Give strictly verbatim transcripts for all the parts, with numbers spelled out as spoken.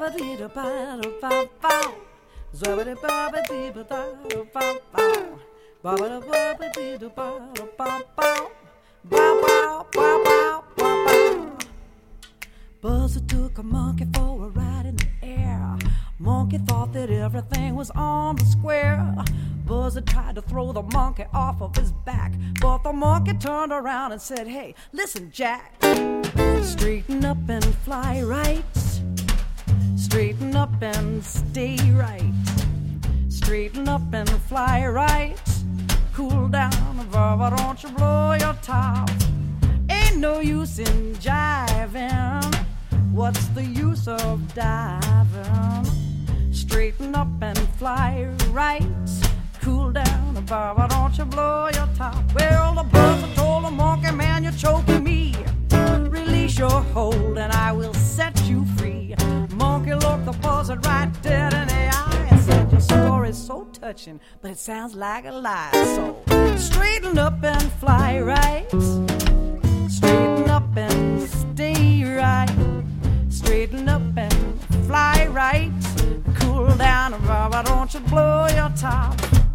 Buzzer took a monkey for a ride in the air. Monkey thought that everything was on the square. Buzzer tried to throw the monkey off of his back, but the monkey turned around and said, "Hey, listen, Jack, straighten up and fly right. Straighten up and stay right. Straighten up and fly right. Cool down, Bubba, don't you blow your top. Ain't no use in jiving. What's the use of diving? Straighten up and fly right. Cool down, Bubba, don't you blow your top." Well, the buzzer told the monkey, "Man, you're choking me. Release your hold and I will set you free." Monkey looked the buzzard right dead in the eye and said, "Your story's so touching, but it sounds like a lie. So straighten up and fly right. Straighten up and stay right. Straighten up and fly right. Cool down, Bubba, don't you blow your top."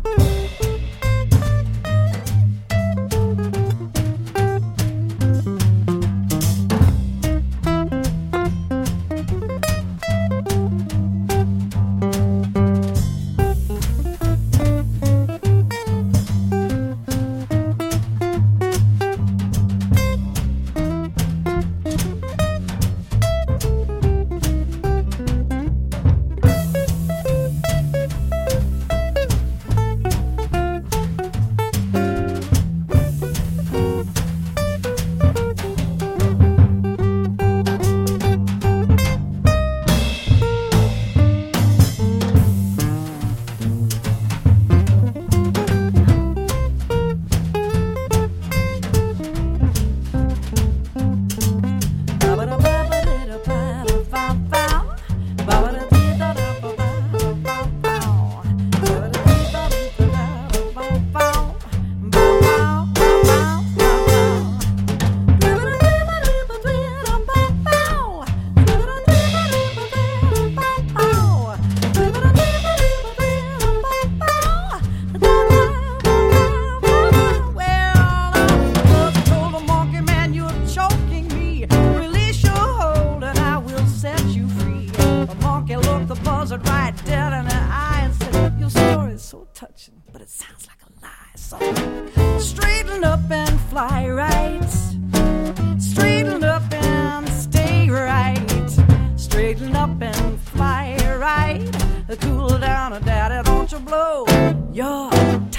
Right dead in the eye and said, "Your story is so touching, but it sounds like a lie. So straighten up and fly right. Straighten up and stay right. Straighten up and fly right. Cool down, Daddy, don't you blow your